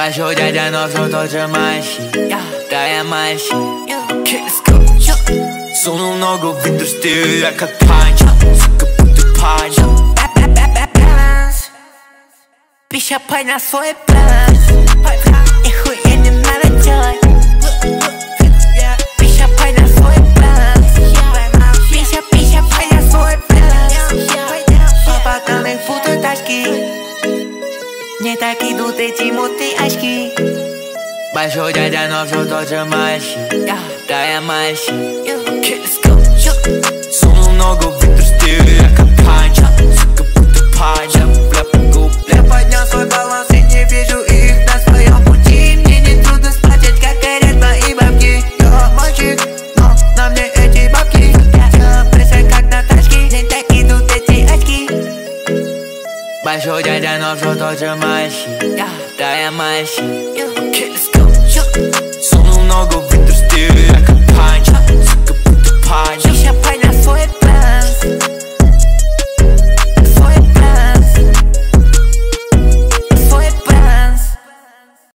Большой дядя, но все тот же мальчик. Да, я мальчик. Okay, let's go. Сунул ногу в индустрию, я как панч. Сука, будто панч. Пища, пой на свой план. Нихуя не надо делать. Пища, пой на свой план. Пища, пой на свой план. Попаданные футы тачки. Не так идут эти мутные очки. Большой дядя, но все тот же мальчик. Да, я мальчик. Okay, let's go. Сунул ногу в индустрию, я как панч. Сука, будто панч. Я поднял свой баланс и не вижу их на своем пути. Мне не трудно сплатить, как горят мои бабки. Я мальчик, но на мне эти бабки. Я пресса, как на тачке. Не так идут эти очки. Большой дядя, но все тот же мальчик. Да, я мальчик. Okay, let's go. Сунул ногу в индустрию, я